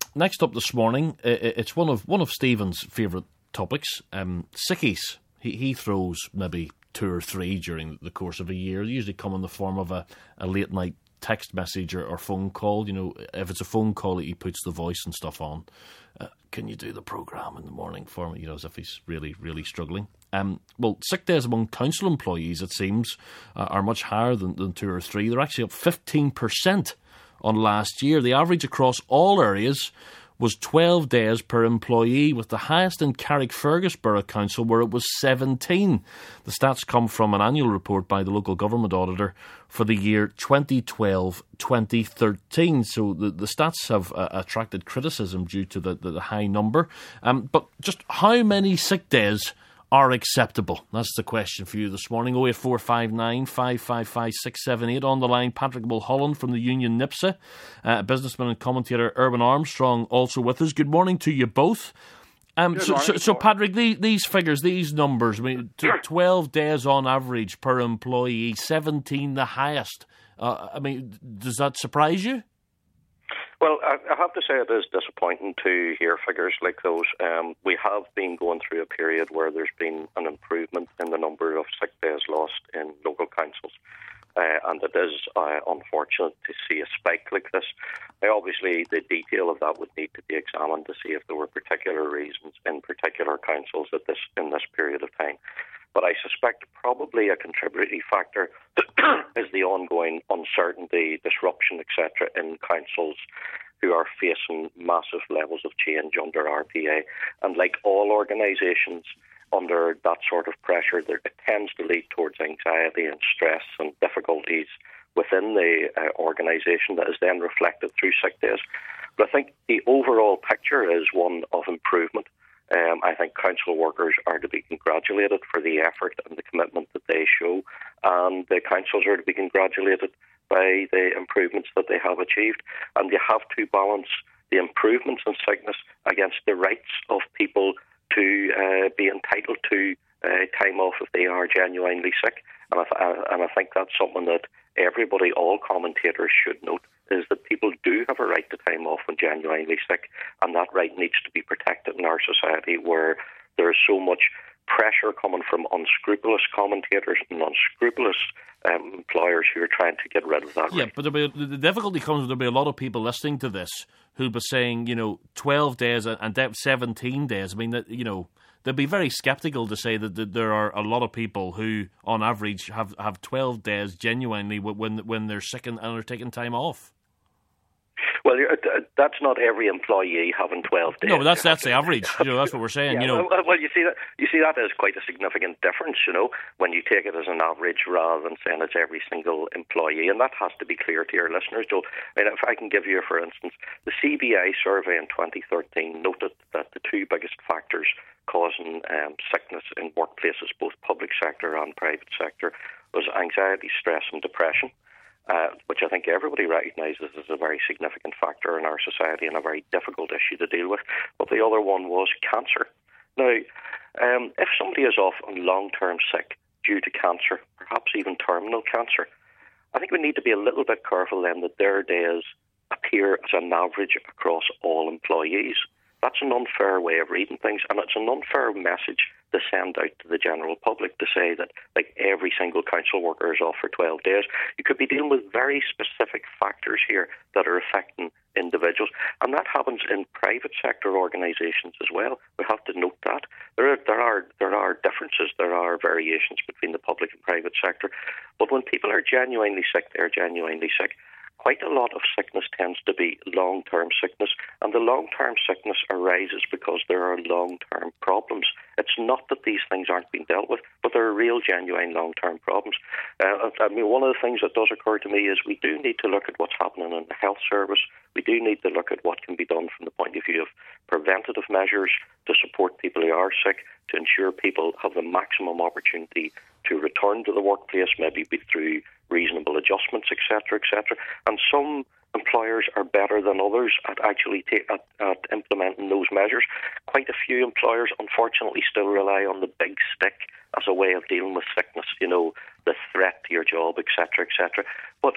Next up this morning, it's one of Stephen's favourite topics, sickies. He throws maybe 2 or 3 during the course of a year. They usually come in the form of a late night text message or phone call. You know, if it's a phone call, he puts the voice and stuff on. Can you do the programme in the morning for me? You know, as if he's really, really struggling. Well, sick days among council employees, it seems, are much higher than 2 or 3. They're actually up 15% on last year. The average across all areas was 12 days per employee, with the highest in Carrickfergus Borough Council, where it was 17. The stats come from an annual report by the local government auditor for the year 2012-2013. So the stats have attracted criticism due to the high number. But just how many sick days are acceptable? That's the question for you this morning. 08459 555 678. On the line, Patrick Mulholland from the Union NIPSA, businessman and commentator Erwin Armstrong also with us. Good morning to you both. So Patrick, these figures, these numbers, I mean, 12 days on average per employee, 17 the highest. I mean, does that surprise you? Well, I have to say it is disappointing to hear figures like those. We have been going through a period where there's been an improvement in the number of sick days lost in local councils. And it is unfortunate to see a spike like this. Obviously, the detail of that would need to be examined to see if there were particular reasons in particular councils in this period of time. But I suspect probably a contributory factor is the ongoing uncertainty, disruption, etc. in councils who are facing massive levels of change under RPA. And like all organisations under that sort of pressure, it tends to lead towards anxiety and stress and difficulties within the organisation that is then reflected through sick days. But I think the overall picture is one of improvement. I think council workers are to be congratulated for the effort and the commitment that they show, and the councils are to be congratulated by the improvements that they have achieved. And you have to balance the improvements in sickness against the rights of people to be entitled to time off if they are genuinely sick. And I think that's something that everybody, all commentators should note, is that people do have a right to time off when genuinely sick, and that right needs to be protected in our society where there is so much pressure coming from unscrupulous commentators and unscrupulous employers who are trying to get rid of that right. But the difficulty comes, there'll be a lot of people listening to this who'll be saying, 12 days and 17 days. I mean, they'll be very sceptical to say that there are a lot of people who, on average, have 12 days genuinely when they're sick and are taking time off. Well, that's not every employee having 12 days. No, but that's the average. That's what we're saying. Yeah, well, you see that is quite a significant difference. When you take it as an average rather than saying it's every single employee, and that has to be clear to your listeners, Joe. I mean, if I can give you, for instance, the CBI survey in 2013 noted that the 2 biggest factors causing sickness in workplaces, both public sector and private sector, was anxiety, stress, and depression. Which I think everybody recognises as a very significant factor in our society and a very difficult issue to deal with. But the other one was cancer. Now, if somebody is off on long-term sick due to cancer, perhaps even terminal cancer, I think we need to be a little bit careful then that their days appear as an average across all employees. That's an unfair way of reading things, and it's an unfair message to send out to the general public to say that every single council worker is off for 12 days. You could be dealing with very specific factors here that are affecting individuals, and that happens in private sector organisations as well. We have to note that there are differences, there are variations between the public and private sector, but when people are genuinely sick, they're genuinely sick. Quite a lot of sickness tends to be long-term sickness, and the long-term sickness arises because there are long-term problems. It's not that these things aren't being dealt with, but there are real, genuine long-term problems. One of the things that does occur to me is we do need to look at what's happening in the health service. We do need to look at what can be done from the point of view of preventative measures to support people who are sick, to ensure people have the maximum opportunity to return to the workplace, maybe through reasonable adjustments, etc., etc. And some employers are better than others at actually at implementing those measures. Quite a few employers, unfortunately, still rely on the big stick as a way of dealing with sickness, the threat to your job, etc., etc. But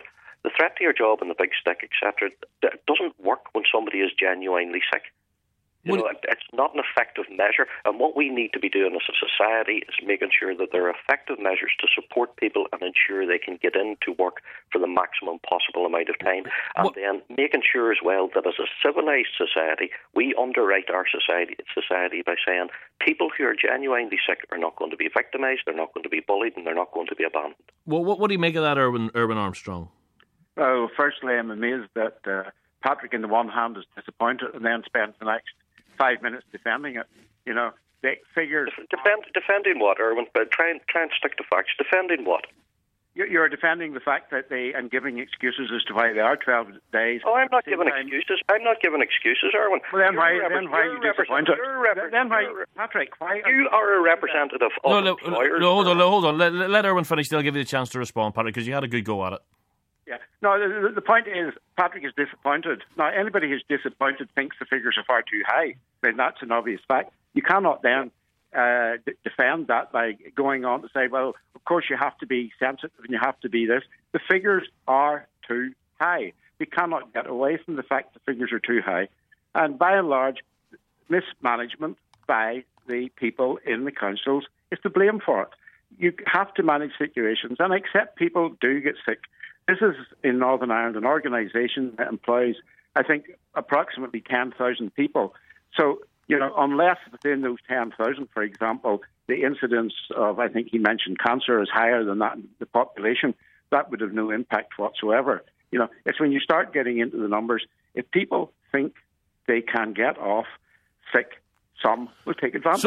The threat to your job and the big stick, etc., doesn't work when somebody is genuinely sick. It's not an effective measure. And what we need to be doing as a society is making sure that there are effective measures to support people and ensure they can get into work for the maximum possible amount of time. And then making sure as well that as a civilised society, we underwrite our society by saying people who are genuinely sick are not going to be victimised, they're not going to be bullied, and they're not going to be abandoned. Well, what do you make of that, Erwin Armstrong? Well, firstly, I'm amazed that Patrick, on the one hand, is disappointed and then spends the next 5 minutes defending it. The figures... Defending what, Erwin? But try and stick to facts. Defending what? You're defending the fact that and giving excuses as to why they are 12 days. Oh, I'm not giving excuses. I'm not giving excuses, Erwin. Well, then why are you disappointed? Patrick, why... You are a representative of employers. No, hold on. Let Erwin finish. They'll give you a chance to respond, Patrick, because you had a good go at it. Yeah. No, the point is, Patrick is disappointed. Now, anybody who's disappointed thinks the figures are far too high. Then that's an obvious fact. You cannot then defend that by going on to say, well, of course you have to be sensitive and you have to be this. The figures are too high. We cannot get away from the fact the figures are too high. And by and large, mismanagement by the people in the councils is to blame for it. You have to manage situations and accept people do get sick. This is, in Northern Ireland, an organisation that employs, I think, approximately 10,000 people. So, unless within those 10,000, for example, the incidence of, I think he mentioned, cancer is higher than that in the population, that would have no impact whatsoever. It's when you start getting into the numbers, if people think they can get off sick, some will take advantage.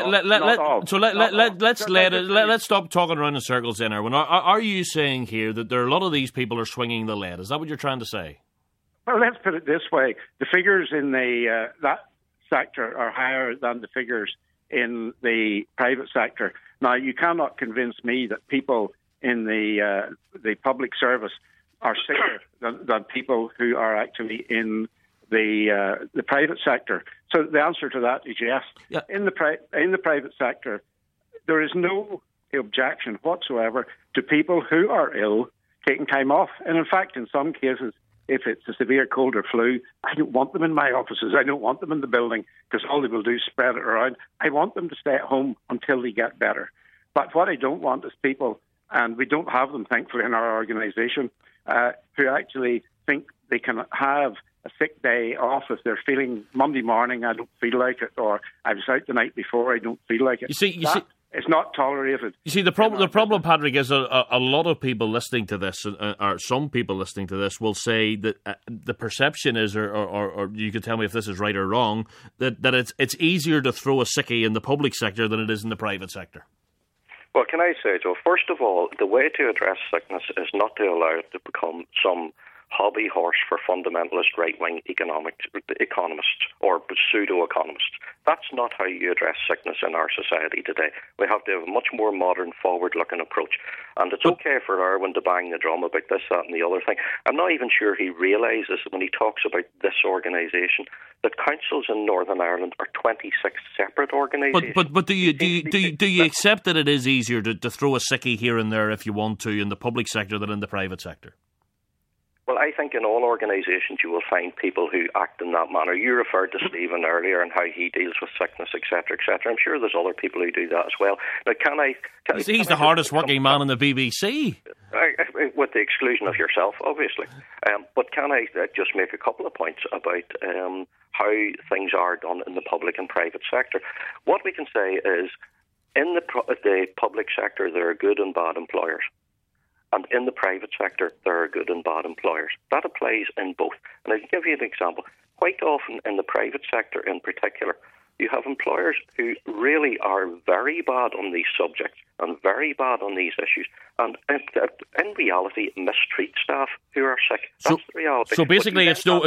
Let's stop talking around in circles then, Erwin. Are you saying here that there are a lot of these people are swinging the lead? Is that what you're trying to say? Well, let's put it this way: the figures in that sector are higher than the figures in the private sector. Now, you cannot convince me that people in the public service are sicker than people who are actually in the private sector. So the answer to that is yes. Yeah. In the private sector, there is no objection whatsoever to people who are ill taking time off. And in fact, in some cases, if it's a severe cold or flu, I don't want them in my offices. I don't want them in the building because all they will do is spread it around. I want them to stay at home until they get better. But what I don't want is people, and we don't have them, thankfully, in our organisation, who actually think they can have a sick day off if they're feeling Monday morning, I don't feel like it, or I was out the night before, I don't feel like it. You see, it's not tolerated. You see, the problem, Patrick, is a lot of people listening to this, or some people listening to this, will say that the perception is, or you can tell me if this is right or wrong, that it's easier to throw a sickie in the public sector than it is in the private sector. Well, can I say, Joe, first of all, the way to address sickness is not to allow it to become some hobby horse for fundamentalist right-wing economists or pseudo-economists. That's not how you address sickness in our society today. We have to have a much more modern, forward-looking approach. And it's okay for Erwin to bang the drum about this, that and the other thing. I'm not even sure he realises when he talks about this organisation that councils in Northern Ireland are 26 separate organisations. But do you accept that it is easier to throw a sickie here and there if you want to in the public sector than in the private sector? Well, I think in all organisations you will find people who act in that manner. You referred to Stephen earlier and how he deals with sickness, etc., etc. I'm sure there's other people who do that as well. Now, he's the hardest working man in the BBC. With the exclusion of yourself, obviously. But can I just make a couple of points about how things are done in the public and private sector? What we can say is, in the public sector, there are good and bad employers. And in the private sector, there are good and bad employers. That applies in both. And I'll give you an example. Quite often in the private sector in particular, you have employers who really are very bad on these subjects and very bad on these issues, and in reality mistreat staff who are sick. That's the reality. So basically, it's no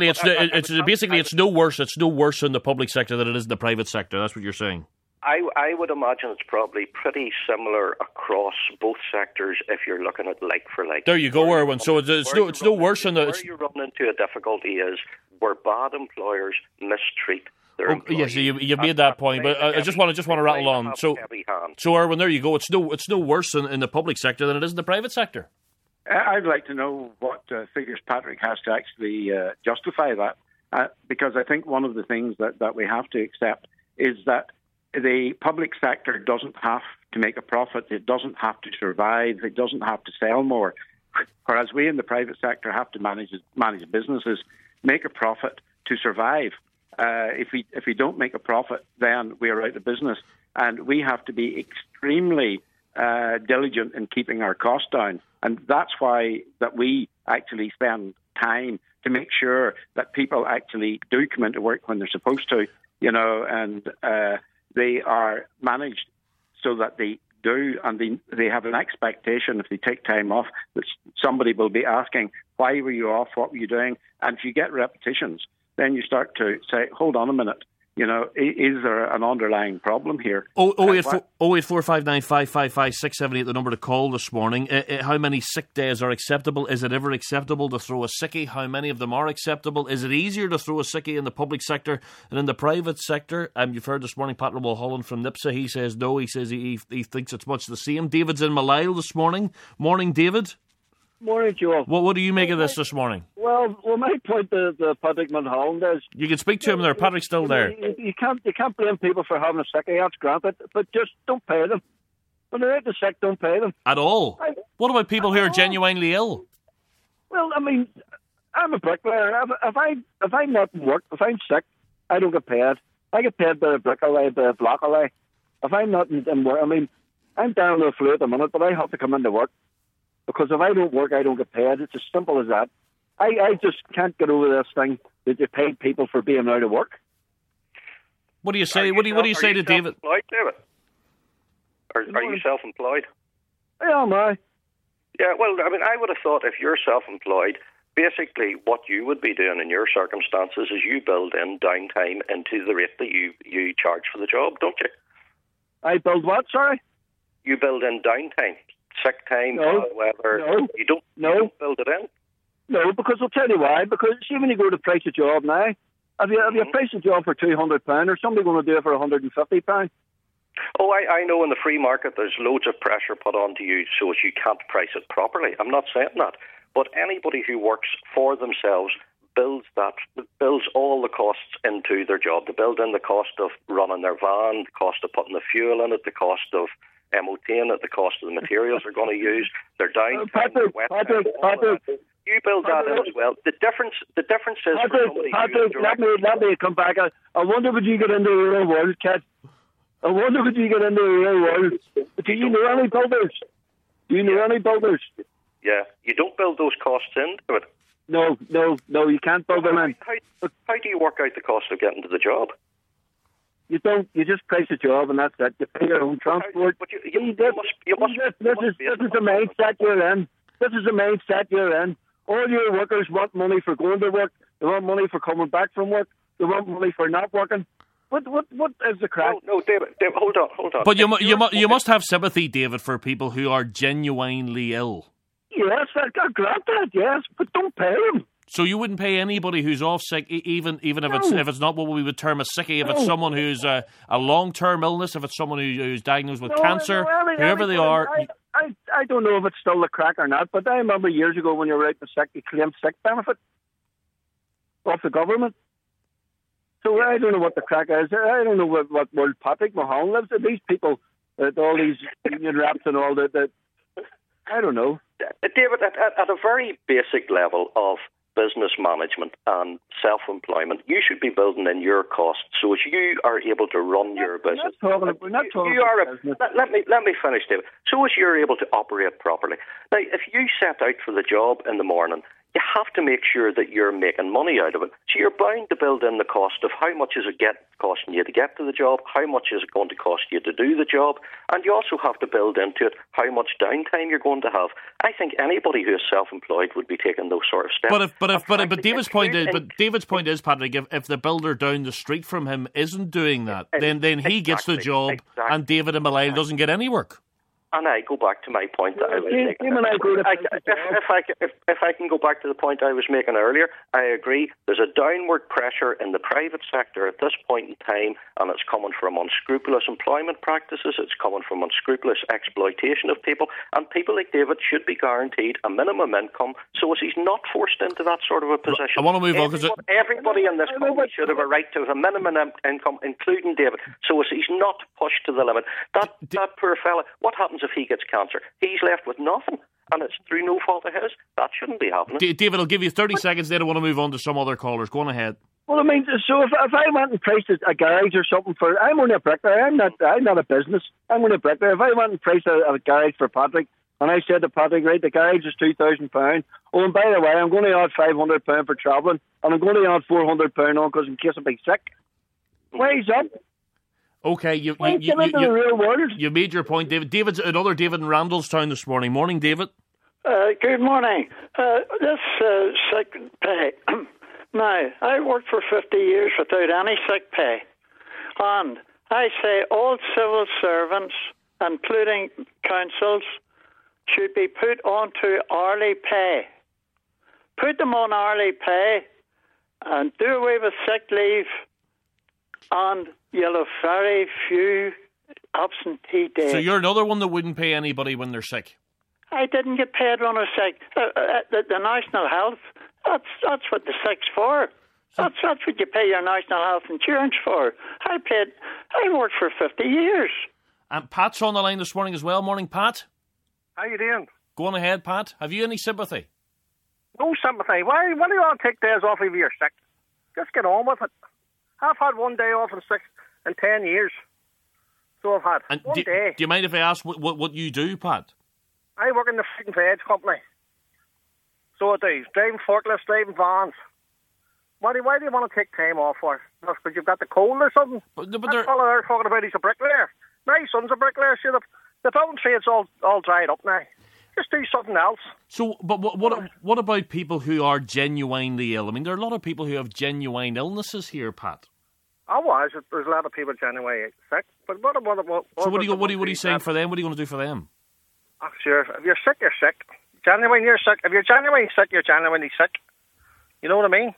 worse. It's no worse in the public sector than it is in the private sector. That's what you're saying. I would imagine it's probably pretty similar across both sectors if you're looking at like for like. There you go, Erwin. So it's no worse in the. Where you run into a difficulty is where bad employers mistreat their employees. Yes, you made that point, but I just want to rattle on. So Erwin, there you go. It's no worse in the public sector than it is in the private sector. I'd like to know what figures Patrick has to actually justify that, because I think one of the things that we have to accept is that the public sector doesn't have to make a profit, it doesn't have to survive, it doesn't have to sell more, whereas we in the private sector have to manage businesses, make a profit to survive. If we don't make a profit, then we are out of business, and we have to be extremely diligent in keeping our costs down. And that's why that we actually spend time to make sure that people actually do come into work when they're supposed to, and they are managed so that they do, and they have an expectation if they take time off that somebody will be asking, why were you off, what were you doing? And if you get repetitions, then you start to say, hold on a minute, is there an underlying problem here? 08459 555 678, the number to call this morning. How many sick days are acceptable? Is it ever acceptable to throw a sickie? How many of them are acceptable? Is it easier to throw a sickie in the public sector than in the private sector? You've heard this morning Patrick Mulholland from NIPSA. He says no. He says he thinks it's much the same. David's in Malile this morning. Morning, David. Morning, Joel. What do you make of this morning? Well, my point to Patrick Mulholland is... You can speak to him there. Patrick's still there. You can't blame people for having a sickie, that's granted, but just don't pay them. When they're out the sick, don't pay them. At all? What about people who are genuinely ill? Well, I mean, I'm a bricklayer. If I'm not in work, if I'm sick, I don't get paid. I get paid by the bricklayer, by the blockaway. If I'm not in work, I mean, I'm down with the flu at the minute, but I have to come into work. Because if I don't work, I don't get paid. It's as simple as that. I just can't get over this thing that you pay people for being out of work. What do you say? What do you say to David? David? Are you self-employed? Yeah, am I? Yeah, well, I mean, I would have thought if you're self-employed, basically what you would be doing in your circumstances is you build in downtime into the rate that you charge for the job, don't you? I build what, sorry? You build in downtime. Sick time, weather. No. You don't build it in? No, because I'll tell you why. Because see, when you go to price a job now, have you priced a job for £200 or somebody going to do it for £150? Oh, I know in the free market there's loads of pressure put onto you so as you can't price it properly. I'm not saying that. But anybody who works for themselves builds all the costs into their job. They build in the cost of running their van, the cost of putting the fuel in it, the cost of MOT in it, the cost of the materials they're going to use, their downtime, Patrick, you build that in as well. The difference is Patrick, let me come back. I wonder would you get into the real world, kid? I wonder would you get into the real world? Do you know any builders? Any builders? Yeah, you don't build those costs into it. No, you can't build them in. How do you work out the cost of getting to the job? You don't. You just price a job and that's it. You pay your own transport. But this is the mindset you're in. This is the mindset you're in. All your workers want money for going to work. They want money for coming back from work. They want money for not working. What is the crack? No, David, hold on. But you must have sympathy, David, for people who are genuinely ill. Yes, I grant that. Yes, but don't pay them. So you wouldn't pay anybody who's off sick, even if it's not what we would term a sickie, if it's someone who's a long-term illness, if it's someone who's diagnosed with cancer, whoever they are. I don't know if it's still the crack or not, but I remember years ago when you were out in sick, you claimed sick benefit off the government. So I don't know what the crack is. I don't know what world Patrick Mulholland lives in. These people, all these union reps and all that, I don't know. David, at a very basic level of business management and self-employment, you should be building in your costs so as you are able to run your business. We're not talking about business. Let me finish, David. So as you're able to operate properly. Now, if you set out for the job in the morning, you have to make sure that you're making money out of it. So you're bound to build in the cost of how much is it costing you to get to the job, how much is it going to cost you to do the job, and you also have to build into it how much downtime you're going to have. I think anybody who is self-employed would be taking those sort of steps. But David's point is, Patrick, if the builder down the street from him isn't doing that, then he gets the job, and David in Malile doesn't get any work. And I go back to my point that I was making. If I can go back to the point I was making earlier, I agree. There's a downward pressure in the private sector at this point in time, and it's coming from unscrupulous employment practices. It's coming from unscrupulous exploitation of people, and people like David should be guaranteed a minimum income, so as he's not forced into that sort of a position. I want to move on because everybody in this country should have a right to a minimum income, including David, so as he's not pushed to the limit. That poor fella, what happens if he gets cancer? He's left with nothing, and it's through no fault of his. That shouldn't be happening. David, I'll give you 30 seconds then. I want to move on to some other callers. Go on ahead. Well, I mean, so if I went and priced a garage or something for... I'm only a bricklayer. I'm not a business. I'm only a bricklayer. If I went and priced a garage for Patrick, and I said to Patrick, right, the garage is £2,000. Oh, and by the way, I'm going to add £500 for travelling, and I'm going to add £400 on because in case I be sick. Where's up? Okay, you made your point, David. David's another David in Randallstown this morning. Morning, David. Good morning. This sick pay. Now, I worked for 50 years without any sick pay. And I say all civil servants, including councils, should be put onto hourly pay. Put them on hourly pay and do away with sick leave, and you'll have very few absentee days. So you're another one that wouldn't pay anybody when they're sick? I didn't get paid when I was sick. The National Health, that's what the sick's for. That's what you pay your National Health Insurance for. I worked for 50 years. And Pat's on the line this morning as well. Morning, Pat. How you doing? Go on ahead, Pat. Have you any sympathy? No sympathy. Why do you want to take days off if you're sick? Just get on with it. I've had one day off in 10 years. So I've had and one day. Do you mind if I ask what you do, Pat? I work in the Food and Veg company. So I do. Driving forklifts, driving vans. Why do you want to take time off for? Because you've got the cold or something? But that fellow there talking about he's a bricklayer. My son's a bricklayer. The building trade's all dried up now. Just do something else. So, but what about people who are genuinely ill? I mean, there are a lot of people who have genuine illnesses here, Pat. There's a lot of people genuinely sick. But what so what are you saying for them? What are you going to do for them? Oh, sure. If you're sick, you're sick. Genuine, you're sick. If you're genuinely sick, you're genuinely sick. You know what I mean?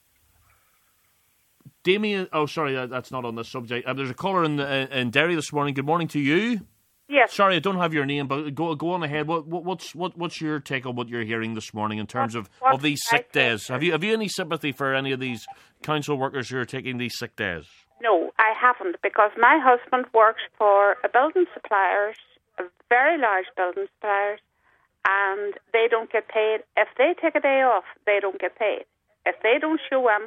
Damien, sorry, that's not on this subject. There's a caller in Derry this morning. Good morning to you. Yes. Sorry, I don't have your name, but go on ahead. What's your take on what you're hearing this morning in terms of these sick days? Have you any sympathy for any of these council workers who are taking these sick days? No, I haven't, because my husband works for a building suppliers, a very large building suppliers, and they don't get paid. If they take a day off, they don't get paid. If they don't show them,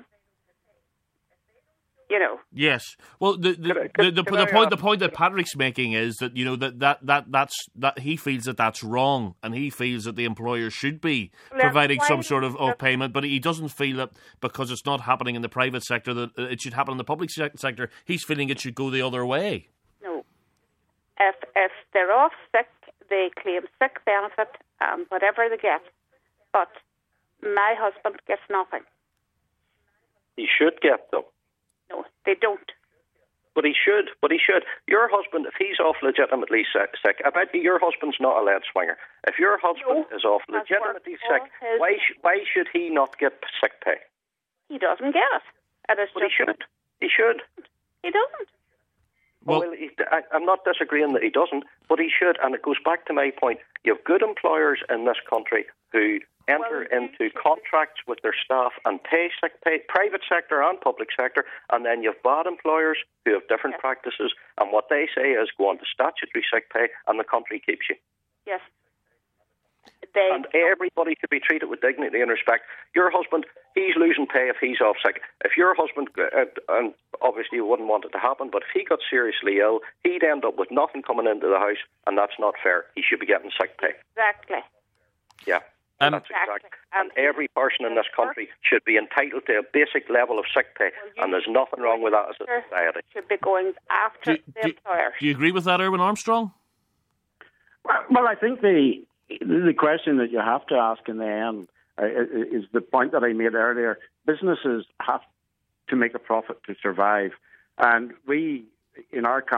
you know. Yes. Well, the point that Patrick's making is that, you know, that he feels that's wrong, and he feels that the employer should be providing some sort of payment, but he doesn't feel that because it's not happening in the private sector that it should happen in the public sector. He's feeling it should go the other way. No. If they're off sick, they claim sick benefit and whatever they get. But my husband gets nothing. He should get them. No, they don't. But he should. Your husband, if he's off legitimately sick, I bet you your husband's not a lead swinger. If your husband is off legitimately sick, why should he not get sick pay? He doesn't get it. But he should. He should. He doesn't. Well, I'm not disagreeing that he doesn't, but he should. And it goes back to my point. You have good employers in this country who enter into contracts with their staff and pay sick pay, private sector and public sector, and then you have bad employers who have different practices, and what they say is go on to statutory sick pay and the country keeps you. Yes. And everybody should be treated with dignity and respect. Your husband, he's losing pay if he's off sick. If your husband, and obviously you wouldn't want it to happen, but if he got seriously ill, he'd end up with nothing coming into the house, and that's not fair. He should be getting sick pay. Exactly. Yeah. That's exactly. And every person in this country should be entitled to a basic level of sick pay, and there's nothing wrong with that as a society. Should be going after the employers. Do you agree with that, Erwin Armstrong? Well, I think the question that you have to ask in the end is the point that I made earlier. Businesses have to make a profit to survive, and we, in our company,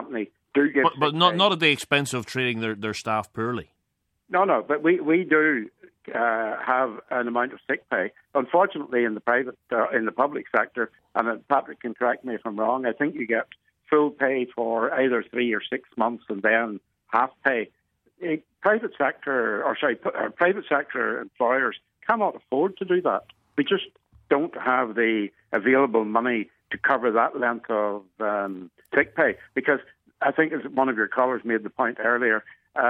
do give But sick not pay. not at the expense of treating their staff poorly. No, but we do have an amount of sick pay. Unfortunately, in the public sector, and Patrick can correct me if I'm wrong, I think you get full pay for either 3 or 6 months and then half pay. Private sector employers cannot afford to do that. We just don't have the available money to cover that length of sick pay, because I think, as one of your callers made the point earlier,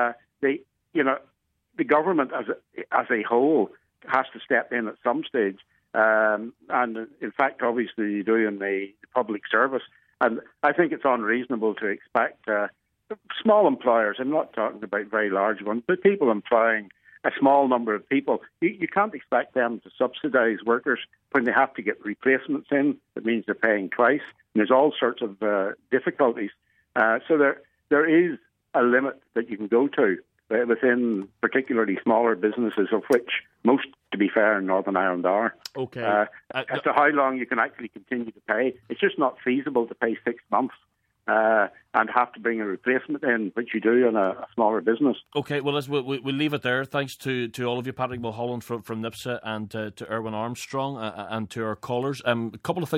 the government as a whole has to step in at some stage, and in fact, obviously, you do in the public service. And I think it's unreasonable to expect small employers, I'm not talking about very large ones, but people employing a small number of people, you can't expect them to subsidise workers when they have to get replacements in. It means they're paying twice, and there's all sorts of difficulties. So there is a limit that you can go to within particularly smaller businesses, of which most, to be fair, in Northern Ireland are. Okay. As to how long you can actually continue to pay, it's just not feasible to pay 6 months and have to bring a replacement in, which you do in a smaller business. Okay, well, we'll leave it there. Thanks to all of you, Patrick Mulholland from NIPSA, and to Erwin Armstrong, and to our callers. A couple of things